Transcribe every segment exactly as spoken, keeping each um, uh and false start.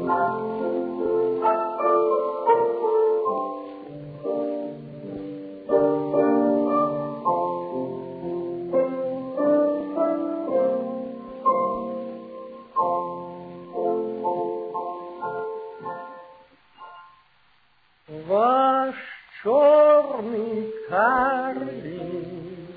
Ваш черный карлик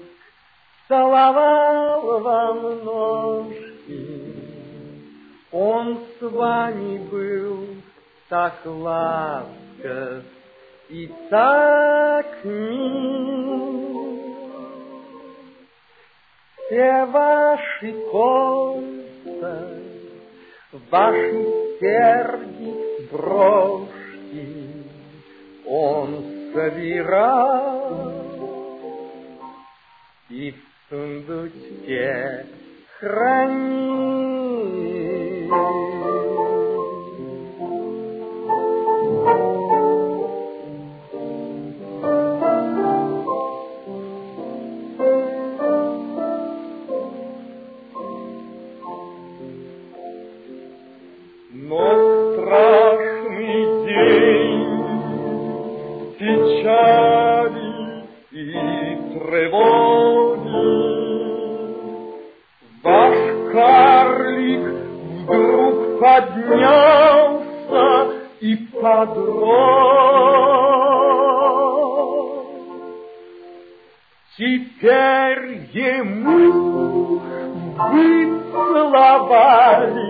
целовал вам ножки, он с вами был так ласков и так мил. Все ваши кольца, ваши серьги, брошки он собирал и в сундучке хранил. Но страшный день печали и тревоги, ваш карлик вдруг поднялся и подрос. Теперь ему вы целовали